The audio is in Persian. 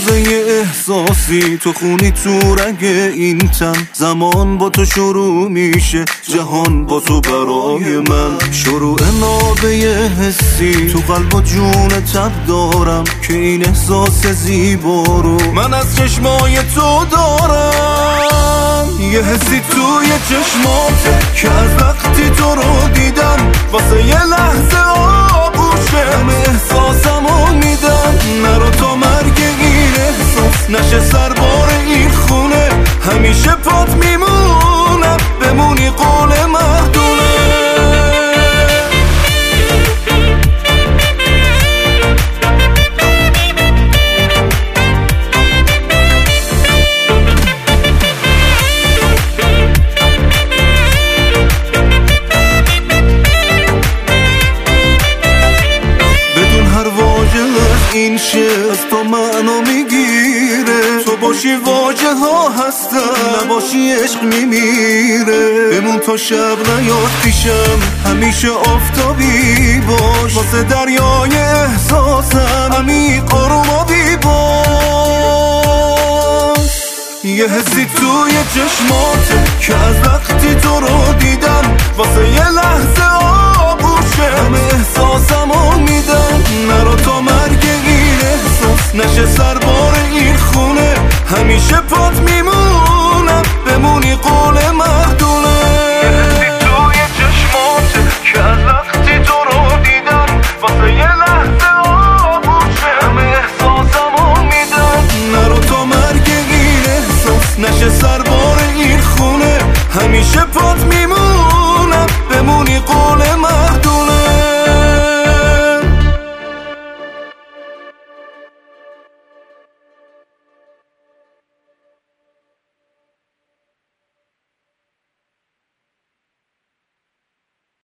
تازه احساسی تو خونی تو رگ این تن. زمان با تو شروع میشه، جهان با تو برای من. شروع نابه حسی تو قلب و جون تب دارم که این احساس زیبا رو من از چشمای تو دارم. یه حسی توی چشماته که از وقتی تو رو دیدم واسه یه لحظه آغوشم احساسمو میدم. نرو تا مرگ این احساس نشه سربار این خونه، همیشه پات میمونم بمونی قول مردونه. این شعر از تو منو میگیره، تو باشی واژه ها هستن، نباشی عشق میمیره. بمون تا شب نیاد پیشم، همیشه آفتابی باش، واسه دریای احساسم عمیق آرومابی باش. یه حسی توی چشماته که از وقتی تو رو دیدم واسه یه لحظه آغوشم احساسمو میدم. نرو تا مرگ این احساس نشه سربار این خونه، همیشه پات میمون